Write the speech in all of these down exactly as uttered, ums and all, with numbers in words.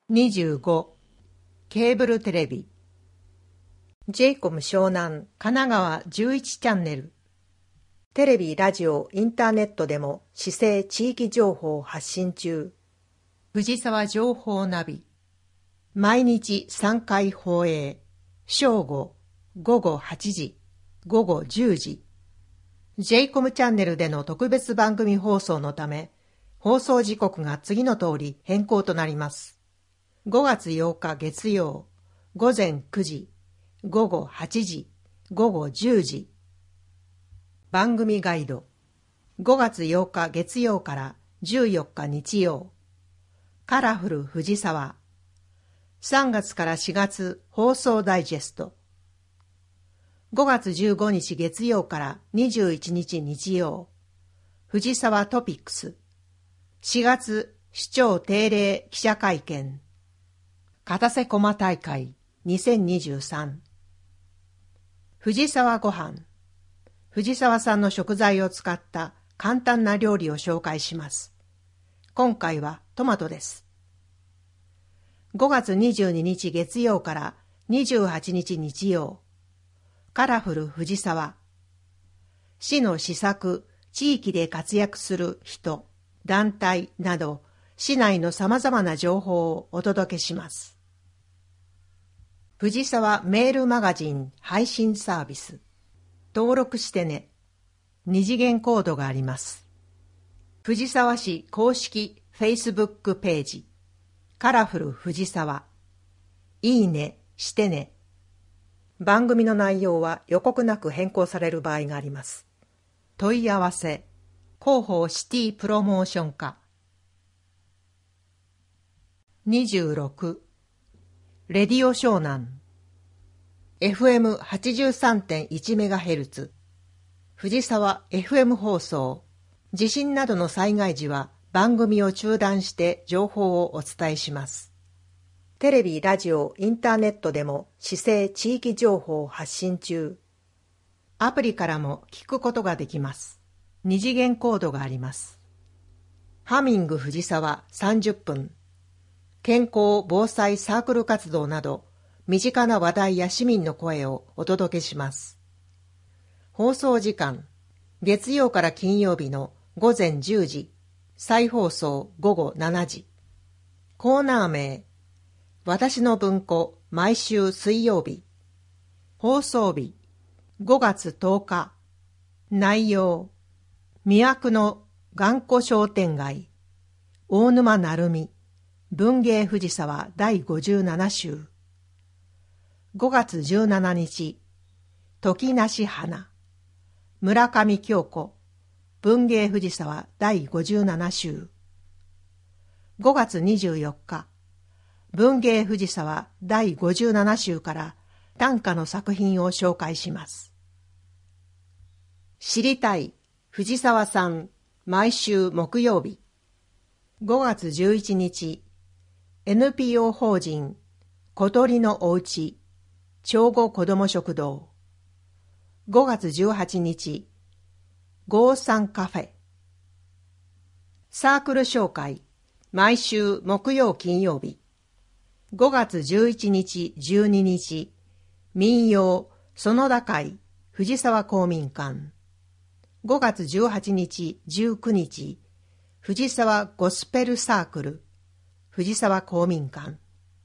にじゅうご. ケーブルテレビ ジェイコム 湘南神奈川じゅういちチャンネル。テレビ、ラジオ、インターネットでも市政地域情報を発信中。藤沢情報ナビ。毎日さんかい放映。正午、午後はちじ、午後じゅうじ。ジェイコム チャンネルでの特別番組放送のため、放送時刻が次の通り変更となります。ごがつようか月曜、午前くじ、午後はちじ、午後じゅうじ。番組ガイド。ごがつようか月曜からじゅうよっか日曜。カラフル藤沢。さんがつからしがつ放送ダイジェスト。ごがつじゅうごにち月曜からにじゅういちにち日曜。藤沢トピックス。しがつ市長定例記者会見。片瀬駒大会にせんにじゅうさん。藤沢ごはん。藤沢産の食材を使った簡単な料理を紹介します。今回はトマトです。ごがつにじゅうににち月曜からにじゅうはちにち日曜。カラフル藤沢。市の施策、地域で活躍する人、団体など、市内のさまざまな情報をお届けします。藤沢メールマガジン配信サービス。登録してね。二次元コードがあります。藤沢市公式 Facebook ページ。カラフル藤沢。いいね、してね。番組の内容は予告なく変更される場合があります。問い合わせ。広報シティプロモーション課。にじゅうろく. レディオ湘南 エフエムはちじゅうさんてんいちメガヘルツ 藤沢 エフエム 放送。地震などの災害時は番組を中断して情報をお伝えします。テレビ、ラジオ、インターネットでも市政地域情報を発信中。アプリからも聞くことができます。二次元コードがあります。ハミング藤沢さんじゅっぷん。健康防災サークル活動など、身近な話題や市民の声をお届けします。放送時間、月曜から金曜日のごぜんじゅうじ、再放送ごごしちじ。コーナー名、私の文庫毎週水曜日。放送日、ごがつとおか。内容、魅惑の頑固商店街、大沼成美、文芸藤沢だいごじゅうなな週。ごがつじゅうしちにち、時なし花、村上京子、文芸藤沢だいごじゅうなな週。ごがつにじゅうよっか、文芸藤沢だいごじゅうなな週から短歌の作品を紹介します。知りたい藤沢さん毎週木曜日。ごがつじゅういちにち、エヌピーオー 法人小鳥のおうち長後子ども食堂。ごがつじゅうはちにち、ゴーサンカフェ。サークル紹介毎週木曜金曜日。ごがつじゅういちにちじゅうににち、民謡園田会藤沢公民館。ごがつじゅうはちにちじゅうくにち、藤沢ゴスペルサークル藤沢公民館。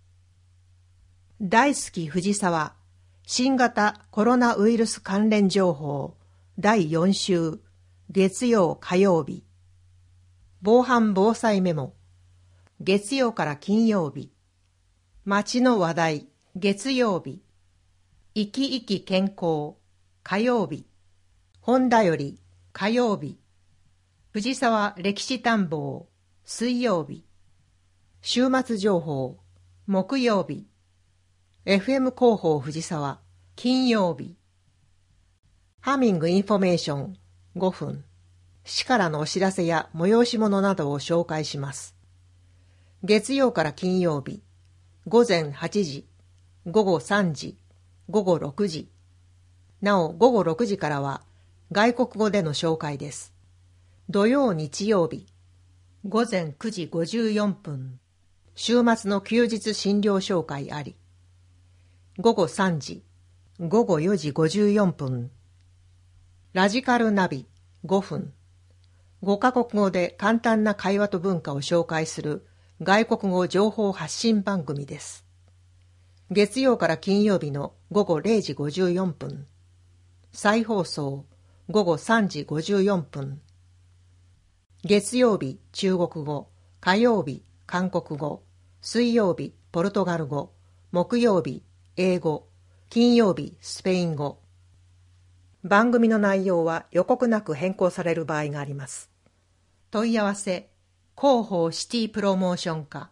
大好き藤沢新型コロナウイルス関連情報だいよん週月曜火曜日。防犯防災メモ月曜から金曜日。街の話題月曜日。生き生き健康火曜日。本田より火曜日。藤沢歴史探訪水曜日。週末情報木曜日。エフエム 広報藤沢金曜日。ハミングインフォメーションごふん。市からのお知らせや催し物などを紹介します。月曜から金曜日。ごぜんはちじ、ごごさんじ、ごごろくじ。なおごごろくじからは外国語での紹介です。土曜日曜日。ごぜんくじごじゅうよんぷん。 週末の休日診療紹介あり。ごごさんじ、ごごよじごじゅうよんぷん。ラジカルナビごふん。ごカ国語で簡単な会話と文化を紹介する外国語情報発信番組です。月曜から金曜日のごごれいじごじゅうよんぷん。再放送ごごさんじごじゅうよんぷん。月曜日中国語、火曜日韓国語、水曜日ポルトガル語、木曜日英語、金曜日スペイン語。番組の内容は予告なく変更される場合があります。問い合わせ、広報シティプロモーション課。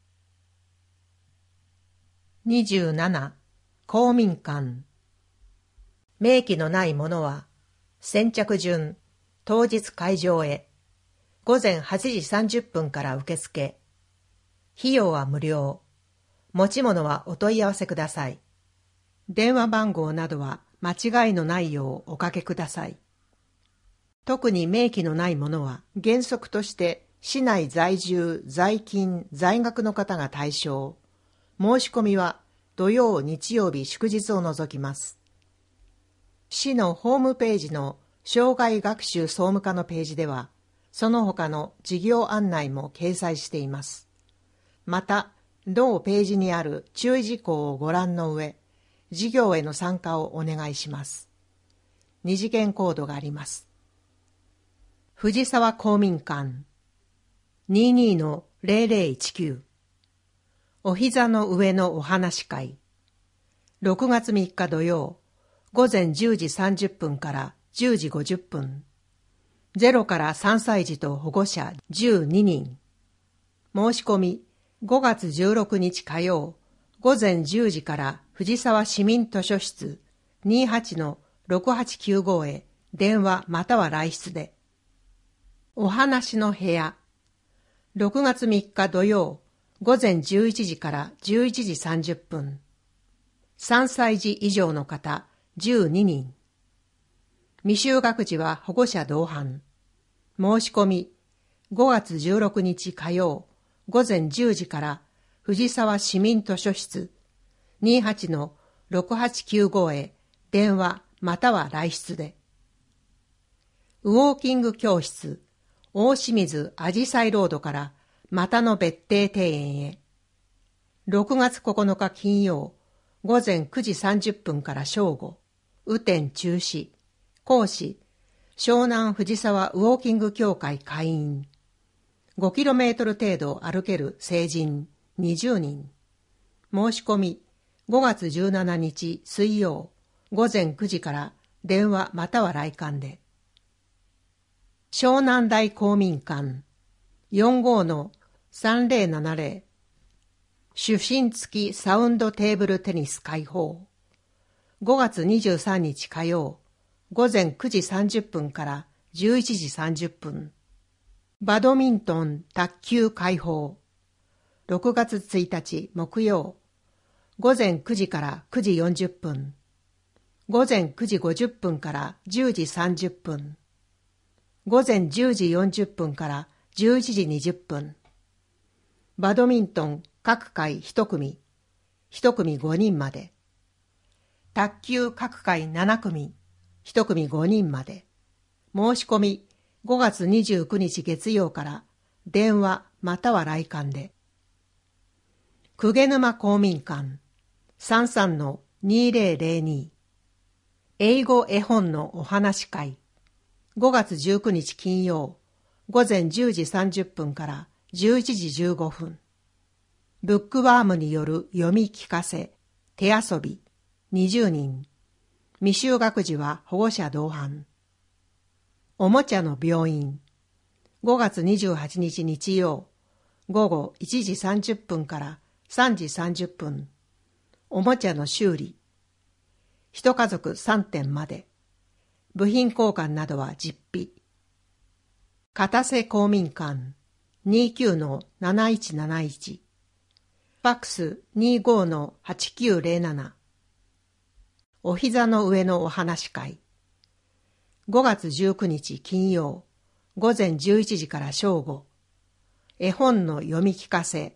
にじゅうなな、公民館。明記のないものは、先着順、当日会場へ、午前はちじさんじゅっぷんから受付。費用は無料。持ち物はお問い合わせください。電話番号などは間違いのないようおかけください。特に明記のないものは原則として市内在住、在勤、在学の方が対象。申し込みは土曜、日曜日、祝日を除きます。市のホームページの障害学習総務課のページでは、その他の事業案内も掲載しています。また、同ページにある注意事項をご覧の上、事業への参加をお願いします。二次元コードがあります。藤沢公民館 にじゅうにのぜろぜろいちきゅう お膝の上のお話会ろくがつみっか土曜午前じゅうじさんじゅっぷんからじゅうじごじゅっぷんゼロからさんさい児と保護者じゅうににん申し込みごがつじゅうろくにち火曜午前じゅうじから藤沢市民図書室 にじゅうはちのろくはちきゅうご へ電話または来室で。お話の部屋ろくがつみっか土曜午前じゅういちじからじゅういちじさんじゅっぷんさんさい児以上の方じゅうににん未就学児は保護者同伴申し込みごがつじゅうろくにち火曜午前じゅうじから藤沢市民図書室 にじゅうはちのろくはちきゅうご へ電話または来室で。ウォーキング教室大清水あじさいロードから又野別邸庭園へろくがつここのか金曜午前くじさんじゅっぷんから正午雨天中止講師湘南藤沢ウォーキング協会会員ごキロメートル程度歩ける成人にじゅうにん申し込みごがつじゅうしちにち水曜午前くじから電話または来館で。湘南台公民館 よんじゅうごのさんぜろななぜろ 主審付きサウンドテーブルテニス開放ごがつにじゅうさんにち火曜午前くじさんじゅっぷんからじゅういちじさんじゅっぷんバドミントン卓球開放ろくがつついたち木曜午前くじからくじよんじゅっぷん午前くじごじゅっぷんからじゅうじさんじゅっぷん午前じゅうじよんじゅっぷんからじゅういちじにじゅっぷんバドミントン各回いち組いち組ごにんまで卓球各回なな組いち組ごにんまで申し込みごがつにじゅうくにち月曜から電話または来館で。鵠沼公民館 さんじゅうさんのにぜろぜろに 英語絵本のお話会ごがつじゅうくにち金曜午前じゅうじさんじゅっぷんからじゅういちじじゅうごふんブックワームによる読み聞かせ手遊びにじゅうにん未就学児は保護者同伴おもちゃの病院ごがつにじゅうはちにち日曜午後いちじさんじゅっぷんからさんじさんじゅっぷんおもちゃの修理一家族さんてんまで部品交換などは実費片瀬公民館 にじゅうきゅうのなないちなないち ファックス にじゅうごのはちきゅうぜろななお膝の上のお話会ごがつじゅうくにち金曜午前じゅういちじから正午絵本の読み聞かせ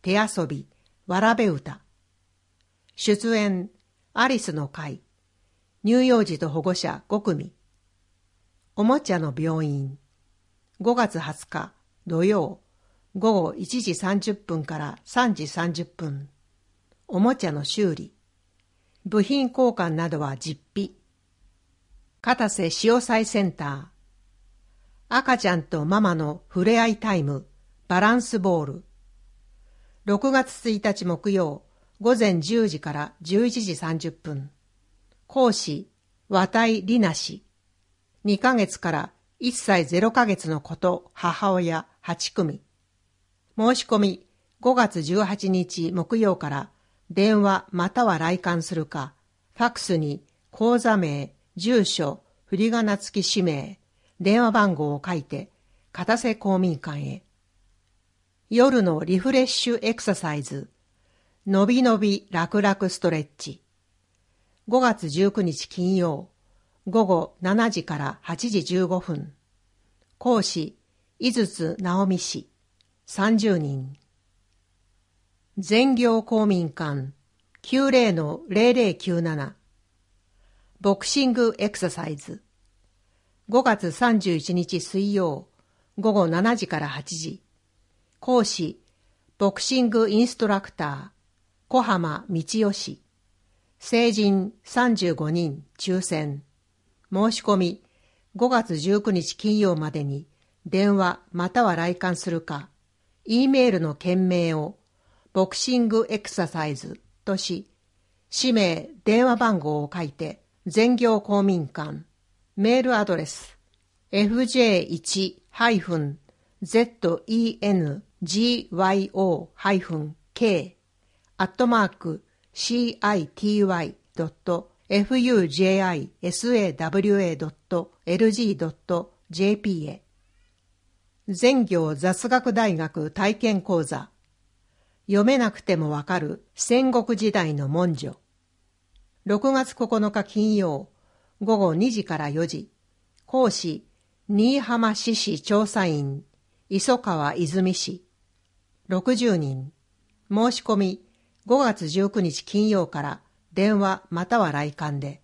手遊び、わらべ歌。出演、アリスの会。乳幼児と保護者ご組。おもちゃの病院。ごがつはつか土曜、ごごいちじさんじゅっぷんからさんじさんじゅっぷん。おもちゃの修理。部品交換などは実費。片瀬潮祭センター。赤ちゃんとママの触れ合いタイム、バランスボール。ろくがつついたち木曜、ごぜんじゅうじからじゅういちじさんじゅっぷん。講師、綿井里奈氏。にかげつからいっさいぜろかげつの子と母親はち組。申し込み、ごがつじゅうはちにち木曜から電話または来館するか、ファックスに口座名、住所、振り仮名付き氏名、電話番号を書いて、片瀬公民館へ。夜のリフレッシュエクササイズ、のびのび楽々ストレッチ。ごがつじゅうくにち金曜、ごごしちじからはちじじゅうごふん。講師、井筒直美氏、さんじゅうにん。全業公民館 きゅうぜろのぜろぜろきゅうなな。ボクシングエクササイズ。ごがつさんじゅういちにち水曜、ごごしちじからはちじ。講師、ボクシングインストラクター、小浜道代氏。成人さんじゅうごにん抽選。申し込み、ごがつじゅうくにち金曜までに電話または来館するか、Eメールの件名をボクシングエクササイズとし、氏名、電話番号を書いて、全業公民館、メールアドレス、エフジェーワン ゼット イーエヌ ジーワイオー ケー アットマーク シーアイティーワイ ドット エフユージェーアイエスエーダブリューエー ドット エルジー ドット ジェーピー へ。全業雑学大学体験講座。読めなくてもわかる戦国時代の文書。ろくがつここのか金曜、ごごにじからよじ。講師、新居浜市市調査員、磯川泉氏。ろくじゅうにん。申し込み、ごがつじゅうくにち金曜から電話または来館で。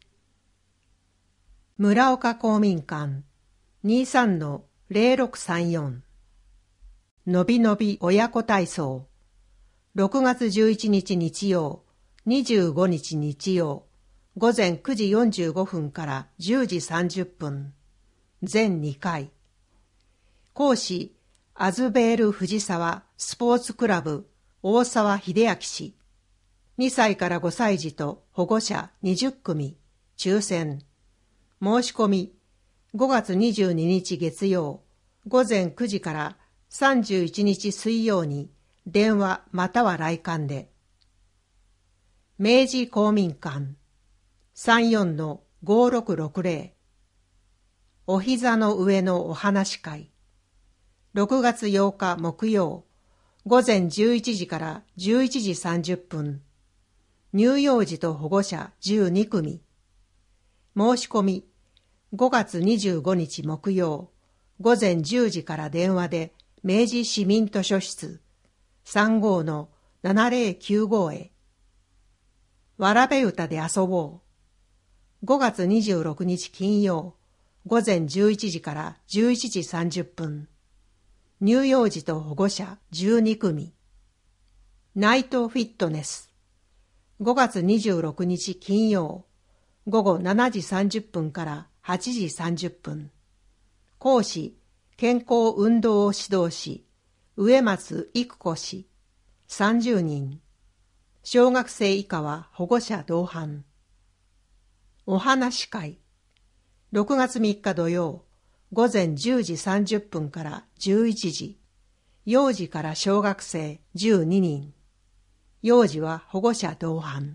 村岡公民館 にじゅうさんのぜろろくさんよん。のびのび親子体操。ろくがつじゅういちにち日曜、にじゅうごにち日曜、ごぜんくじよんじゅうごふんからじゅうじさんじゅっぷん。全にかい。講師、アズベール藤沢スポーツクラブ大沢秀明氏。にさいからごさい児と保護者にじゅっ組。抽選。申し込み、ごがつにじゅうににち月曜、ごぜんくじからさんじゅういちにち水曜に電話または来館で。明治公民館 さんじゅうよんのごろくろくぜろ。お膝の上のお話会。ろくがつようか木曜、ごぜんじゅういちじからじゅういちじさんじゅっぷん。乳幼児と保護者じゅうに組。申し込み、ごがつにじゅうごにち木曜、ごぜんじゅうじから電話で明治市民図書室 さんごのななぜろきゅうご へ。わらべ歌で遊ぼう。ごがつにじゅうろくにち金曜、ごぜんじゅういちじからじゅういちじさんじゅっぷん。乳幼児と保護者じゅうに組。ナイトフィットネス。ごがつにじゅうろくにち金曜、ごごしちじさんじゅっぷんからはちじさんじゅっぷん。講師、健康運動指導士、植松育子氏、さんじゅうにん。小学生以下は保護者同伴。お話会。ろくがつみっか土曜、ごぜんじゅうじさんじゅっぷんからじゅういちじ。幼児から小学生じゅうににん。幼児は保護者同伴。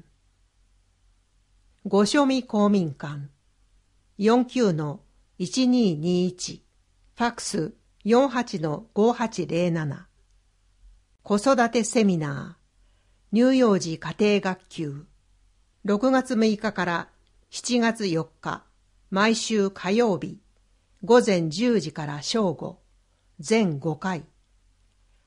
御所見公民館 よんきゅうのいちにーにーいち。ファックス よんはちのごはちぜろなな。子育てセミナー、乳幼児家庭学級。ろくがつむいかからしちがつよっか、毎週火曜日、ごぜんじゅうじから正午、全ごかい。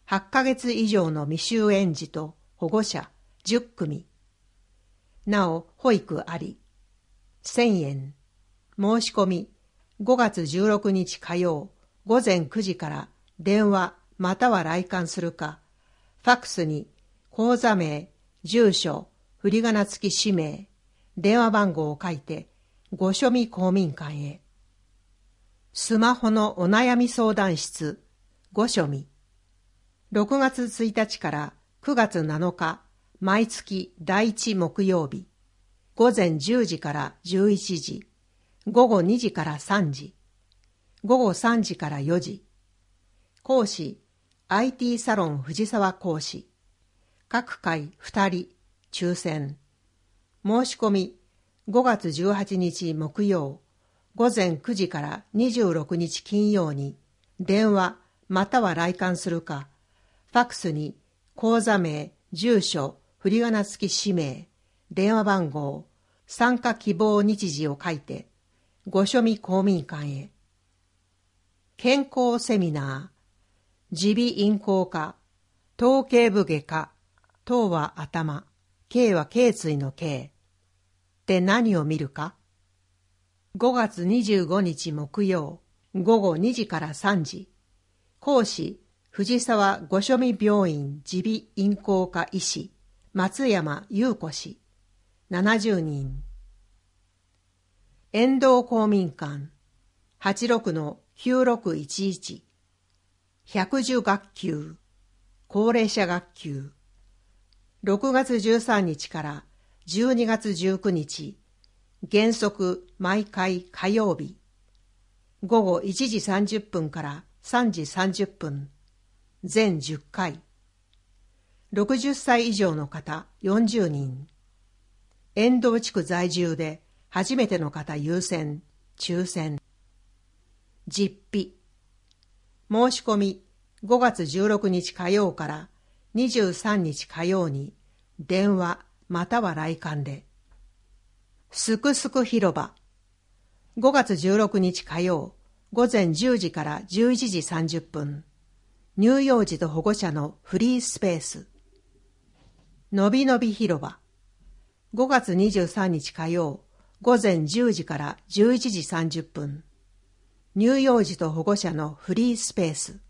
はちかげつ以上の未就園児と保護者じゅっくみ。なお、保育あり。せんえん。申し込み、ごがつじゅうろくにち火曜、午前くじから電話または来館するか、ファックスに口座名、住所、振り仮名付き氏名、電話番号を書いて、ご庶民公民館へ。スマホのお悩み相談室、ご庶民。ろくがつついたちからくがつなのか、毎月だいいち木曜日、午前じゅうじからじゅういちじ、午後にじからさんじ、午後さんじからよじ。講師、アイティー サロン藤沢講師。各回ふたり、抽選。申し込み、ごがつじゅうはちにち木曜、午前くじからにじゅうろくにち金曜に、電話または来館するか、ファックスに口座名、住所、振り仮名付き氏名、電話番号、参加希望日時を書いて、ご庶民公民館へ。健康セミナー、耳鼻咽喉科、頭頸部外科、頭は頭、頸は頸椎の頸。って何を見るか？ごがつにじゅうごにち木曜、午後にじからさんじ。講師、藤沢御庶民病院耳鼻咽喉科医師、松山優子氏、ななじゅうにん。遠藤公民館、はちろくのきゅうろくいちいち。百寿学級、高齢者学級。ろくがつじゅうさんにちからじゅうにがつじゅうくにち、原則毎回火曜日。午後いちじさんじゅっぷんからさんじさんじゅっぷん。全じゅっかい。ろくじゅっさい以上の方よんじゅうにん。遠藤地区在住で初めての方優先、抽選。実費。申し込みごがつじゅうろくにち火曜からにじゅうさんにち火曜に電話または来館で。すくすく広場。ごがつじゅうろくにち火曜午前じゅうじからじゅういちじさんじゅっぷん。乳幼児と保護者のフリースペース。のびのび広場。ごがつにじゅうさんにち火曜午前じゅうじからじゅういちじさんじゅっぷん。乳幼児と保護者のフリースペース。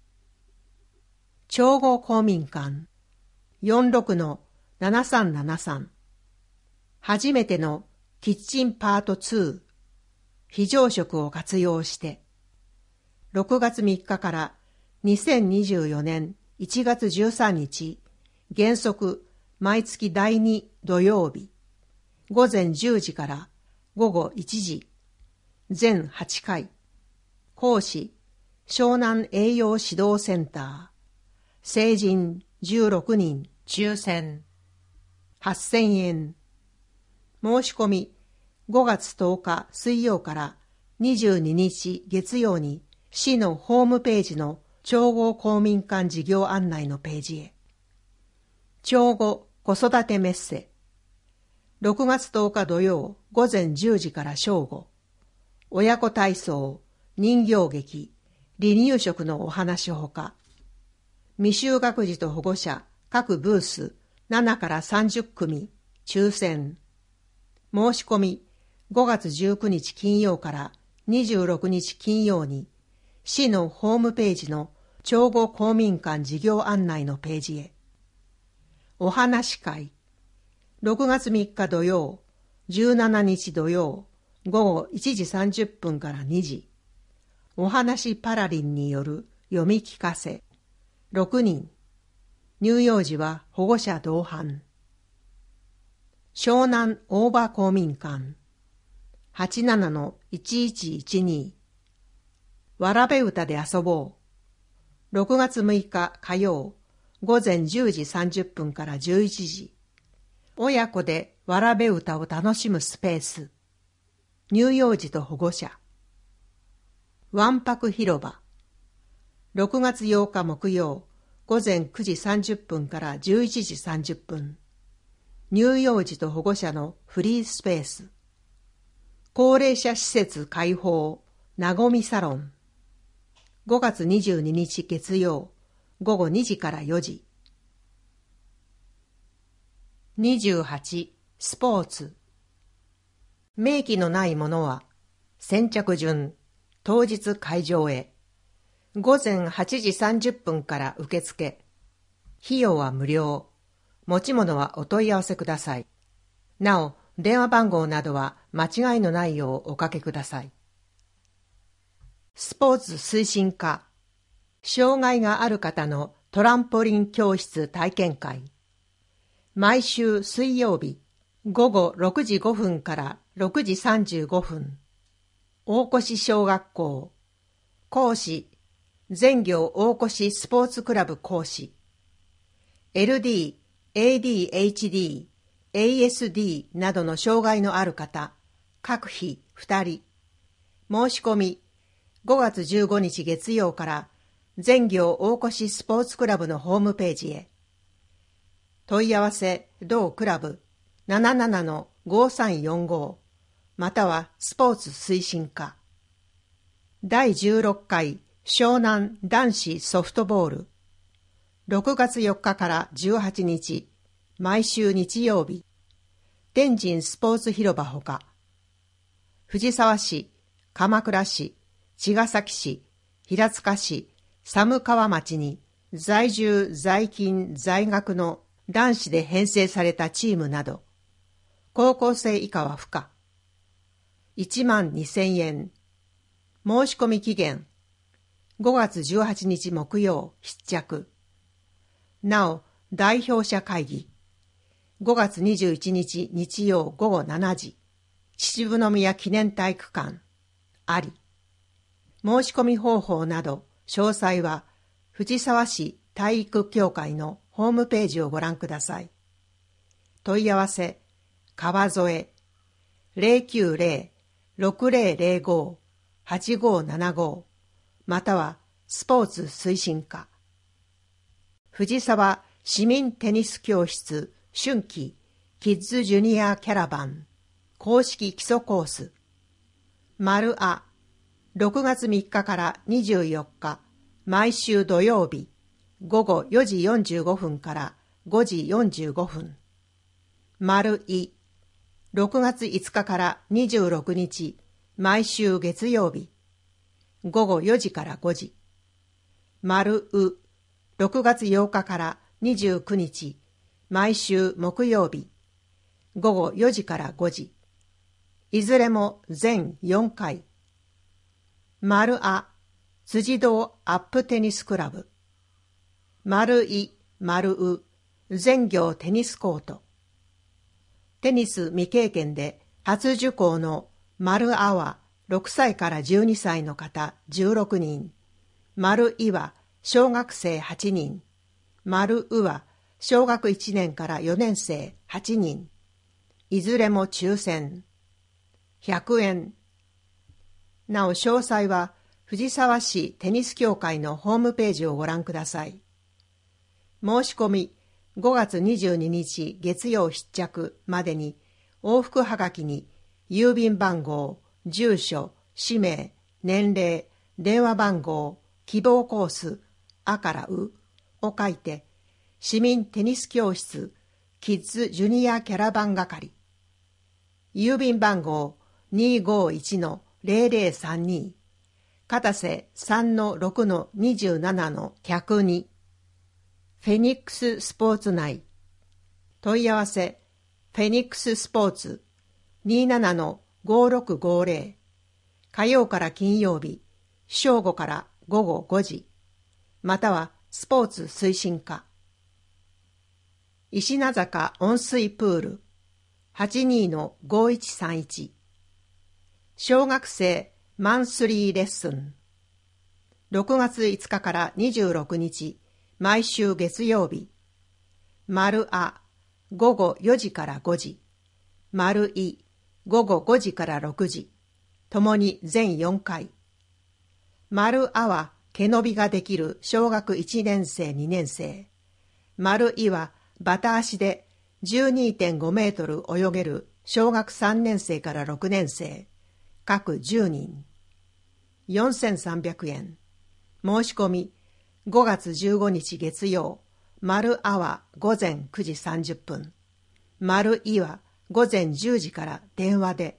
長後公民館 よんじゅうろくのななさんななさん。初めてのキッチンパートツー。非常食を活用して。ろくがつみっかからにせんにじゅうよねんいちがつじゅうさんにち、原則毎月だいに土曜日、午前じゅうじから午後いちじ、全はちかい。講師、湘南栄養指導センター。成人じゅうろくにん、抽選。はっせんえん。申し込み、ごがつとおか水曜からにじゅうににち月曜に市のホームページの長後公民館事業案内のページへ。長後子育てメッセ。ろくがつとおか土曜午前じゅうじから正午。親子体操、人形劇、離乳食のお話ほか。未就学児と保護者各ブースななからさんじゅっくみ、抽選。申し込みごがつじゅうくにち金曜からにじゅうろくにち金曜に市のホームページの長後公民館事業案内のページへ。お話会。ろくがつみっか土曜、じゅうしちにち土曜、午後いちじさんじゅっぷんからにじ。お話パラリンによる読み聞かせ。ろくにん。乳幼児は保護者同伴。湘南大場公民館 はちじゅうななのいちいちいちに。わらべ歌で遊ぼう。ろくがつむいか火曜、午前じゅうじさんじゅっぷんからじゅういちじ。親子でわらべ歌を楽しむスペース。乳幼児と保護者。わんぱく広場。ろくがつようか木曜、午前くじさんじゅっぷんからじゅういちじさんじゅっぷん。乳幼児と保護者のフリースペース。高齢者施設開放、なごみサロン。ごがつにじゅうににち月曜、 ごごにじからよじ。にじゅうはち、スポーツ。明記のないものは、先着順、当日会場へ。ごぜんはちじさんじゅっぷんから受付。費用は無料。持ち物はお問い合わせください。なお、電話番号などは間違いのないようおかけください。スポーツ推進課。障害がある方のトランポリン教室体験会。毎週水曜日、ごごろくじごふんからろくじさんじゅうごふん。大越小学校。講師、全業大越スポーツクラブ講師。エルディー、エーディーエイチディー、エーエスディー などの障害のある方、各日ふたり。申し込み、ごがつじゅうごにち月曜から全業大越スポーツクラブのホームページへ。問い合わせ、同クラブ ななななのごさんよんご またはスポーツ推進課。だいじゅうろっかい湘南男子ソフトボール。ろくがつよっかからじゅうはちにち、毎週日曜日。天神スポーツ広場ほか。藤沢市、鎌倉市、茅ヶ崎市、平塚市、寒川町に在住在勤在学の男子で編成されたチームなど、高校生以下は不可。いちまんにせんえん。申し込み期限、ごがつじゅうはちにち木曜必着。なお、代表者会議、ごがつにじゅういちにち日曜ごごしちじ、秩父宮記念体育館、あり。申し込み方法など、詳細は、藤沢市体育協会のホームページをご覧ください。問い合わせ、川添 ゼロきゅうゼロ ろくゼロゼロご はちごななご またはスポーツ推進課。藤沢市民テニス教室春季キッズジュニアキャラバン公式基礎コース。丸あろくがつみっかからにじゅうよっか毎週土曜日ごごよじよんじゅうごふんからごじよんじゅうごふん。丸いろくがついつかからにじゅうろくにち毎週月曜日ごごよじからごじ。丸うろくがつようかからにじゅうくにち毎週木曜日ごごよじからごじ。いずれも全よんかい。丸あ辻堂アップテニスクラブ。丸い丸う全業テニスコート。テニス未経験で初受講の丸あはろくさいからじゅうにさいの方じゅうろくにん。丸いは小学生はちにん。丸うは小学いちねんからよねんせいはちにん。いずれも抽選。ひゃくえん。なお詳細は藤沢市テニス協会のホームページをご覧ください。申し込みごがつにじゅうににち月曜必着までに往復はがきに郵便番号、住所、氏名、年齢、電話番号、希望コース、あからうを書いて市民テニス教室キッズジュニアキャラバン係。郵便番号 にーごーいちのゼロゼロさんに 片瀬 さんのろくのにじゅうななのひゃくに。フェニックススポーツ内。問い合わせ、フェニックススポーツ にーななのごろくごゼロ。火曜から金曜日、正午からごごごじ。またはスポーツ推進課。石名坂温水プール はちにのごいちさんいち。小学生マンスリーレッスン。ろくがついつかからにじゅうろくにち毎週月曜日。丸あごごよじからごじ。丸いごごごじからろくじ。ともに全よんかい。丸あは毛伸びができる小学いちねんせいにねんせい。丸いはバタ足で じゅうにてんごメートル泳げる小学さんねんせいからろくねんせい。各じゅうにん。よんせんさんびゃくえん。申し込みごがつじゅうごにち月曜、丸アワ午前くじさんじゅっぷん、丸イは午前じゅうじから電話で、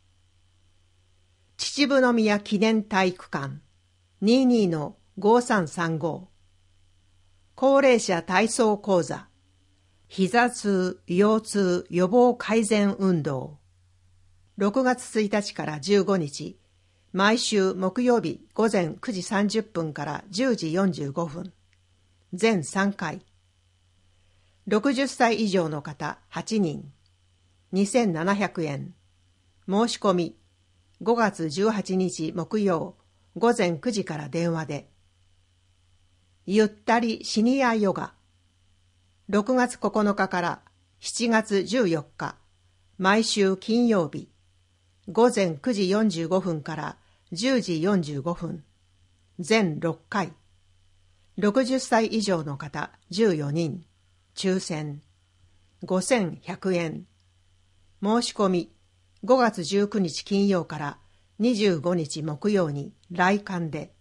秩父宮記念体育館 にじゅうにのごさんさんご、高齢者体操講座、膝痛・腰痛予防改善運動、ろくがつついたちからじゅうごにち、毎週木曜日午前くじさんじゅっぷんからじゅうじよんじゅうごふん、全さんかい。ろくじゅっさい以上の方はちにん、にせんななひゃくえん。申し込み、ごがつじゅうはちにち木曜、午前くじから電話で。ゆったりシニアヨガ。ろくがつここのかからしちがつじゅうよっか、毎週金曜日、午前くじよんじゅうごふんからじゅうじよんじゅうごふん、全ろっかい。ろくじゅっさい以上の方じゅうよにん、抽選、ごせんひゃくえん。申し込み、ごがつじゅうくにち金曜からにじゅうごにち木曜に来館で。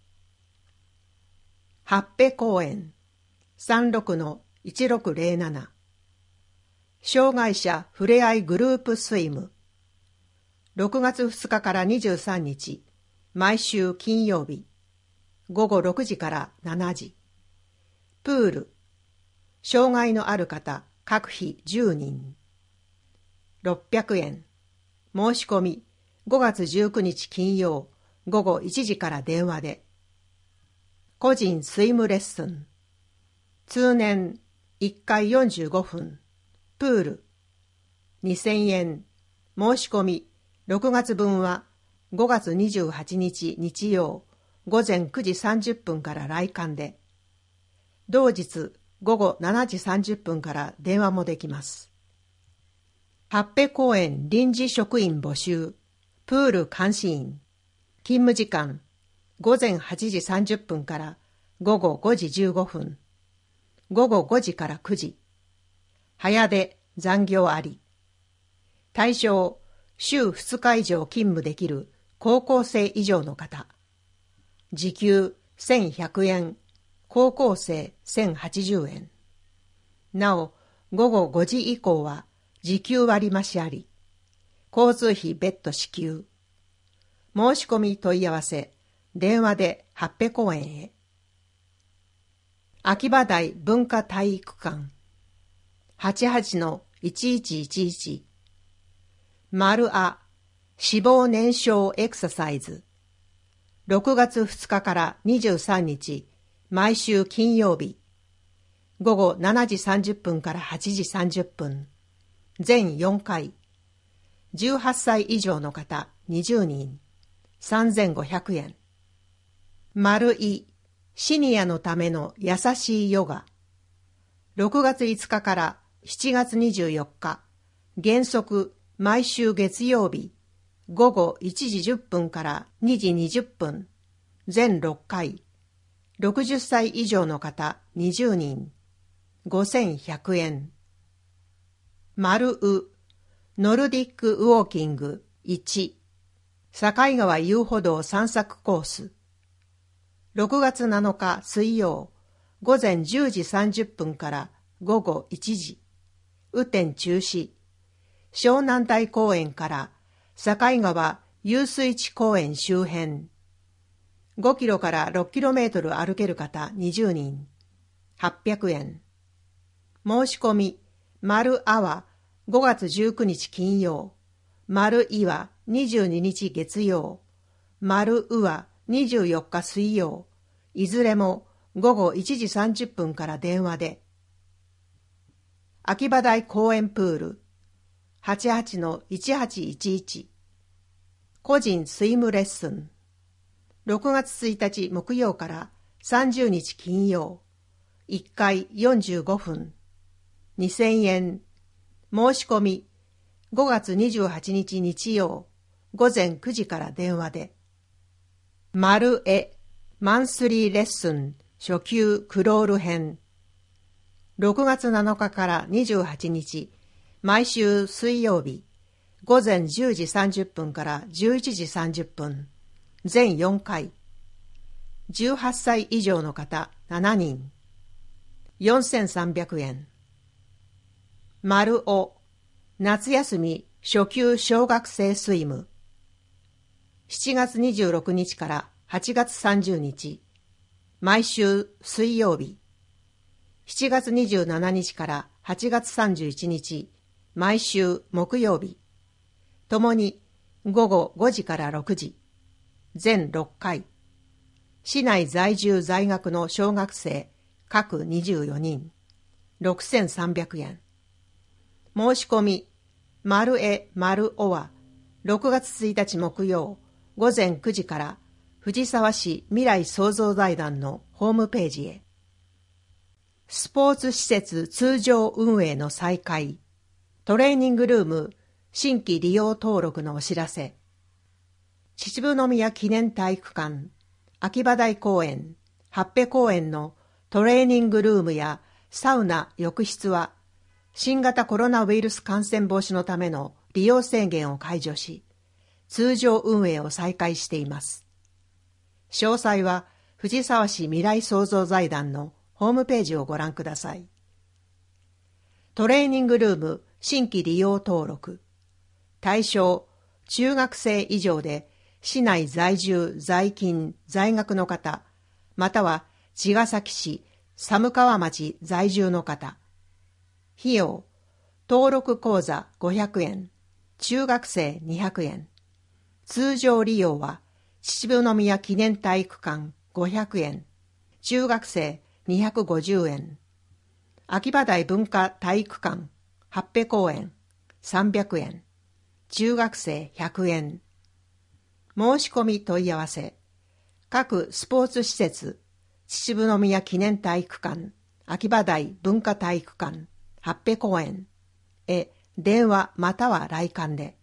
八辺公園 さんろくのいちろくぜろなな、障害者ふれあいグループスイム、ろくがつふつかからにじゅうさんにち、毎週金曜日、ごごろくじからしちじ。プール、障害のある方、各費じゅうにん。ろっぴゃくえん。申し込み、ごがつじゅうくにち金曜、ごごいちじから電話で。個人スイムレッスン。通年いっかいよんじゅうごふん。プール。にせんえん。申し込み、ろくがつぶんはごがつにじゅうはちにち日曜、午前くじさんじゅっぷんから来館で。同日ごごしちじさんじゅっぷんから電話もできます。八辺公園臨時職員募集、プール監視員。勤務時間、ごぜんはちじさんじゅっぷんからごごごじじゅうごふん、ごごごじからくじ。早出、残業あり。対象、週ふつか以上勤務できる高校生以上の方。時給せんひゃくえん、高校生せんはちじゅうえん。なお、ごごごじ以降は時給割増しあり、交通費別途支給。申し込み問い合わせ、電話で八辺公園へ。秋葉台文化体育館 はちじゅうはちのいちいちいちいち、丸あ脂肪燃焼エクササイズ、ろくがつふつかからにじゅうさんにち、毎週金曜日、ごごしちじさんじゅっぷんからはちじさんじゅっぷん、全よんかい。じゅうはっさい以上の方にじゅうにん、さんぜんごひゃくえん。丸いシニアのための優しいヨガ、ろくがついつかからしちがつにじゅうよっか、原則毎週月曜日、ごごいちじじゅっぷんからにじにじゅっぷん、全ろっかい。ろくじゅっさい以上の方にじゅうにん、ごせんひゃくえん。丸うノルディックウォーキングいち、境川遊歩道散策コース、ろくがつなのか水曜、午前じゅうじさんじゅっぷんからごごいちじ、雨天中止。湘南台公園から境川遊水地公園周辺。ごキロからろっキロメートル歩ける方にじゅうにん、はっぴゃくえん。申し込み、丸あはごがつじゅうくにち金曜、丸いはにじゅうににち月曜、丸うはにじゅうよっか水曜、いずれもごごいちじさんじゅっぷんから電話で。秋葉台公園プール はちじゅうはちのいちはちいちいち、個人スイムレッスン、ろくがつついたち木曜からさんじゅうにち金曜、いっかいよんじゅうごふん、にせんえん。申し込み、ごがつにじゅうはちにち日曜、午前くじから電話で。丸絵マンスリーレッスン初級クロール編、ろくがつなのかからにじゅうはちにち、毎週水曜日、午前じゅうじさんじゅっぷんからじゅういちじさんじゅっぷん、全よんかい。 じゅうはっさい以上の方ななにん、よんせんさんびゃくえん。丸尾、夏休み初級小学生スイム。しちがつにじゅうろくにちからはちがつさんじゅうにち、毎週水曜日。しちがつにじゅうしちにちからはちがつさんじゅういちにち、毎週木曜日。ともにごごごじからろくじ、全ろっかい。市内在住在学の小学生各にじゅうよにん、ろくせんさんびゃくえん。申し込み、丸絵丸尾はろくがつついたち木曜午前くじから藤沢市未来創造財団のホームページへ。スポーツ施設通常運営の再開、トレーニングルーム新規利用登録のお知らせ。秩父宮記念体育館、秋葉台公園、八辺公園のトレーニングルームやサウナ、浴室は新型コロナウイルス感染防止のための利用制限を解除し、通常運営を再開しています。詳細は藤沢市未来創造財団のホームページをご覧ください。トレーニングルーム新規利用登録。対象、中学生以上で市内在住在勤在学の方、または茅ヶ崎市寒川町在住の方。費用、登録講座ごひゃくえん、中学生にひゃくえん。通常利用は秩父宮記念体育館ごひゃくえん、中学生にひゃくごじゅうえん。秋葉台文化体育館八辺公園さんびゃくえん、中学生ひゃくえん。申し込み問い合わせ。各スポーツ施設、秩父宮記念体育館、秋葉台文化体育館、八辺公園へ電話または来館で。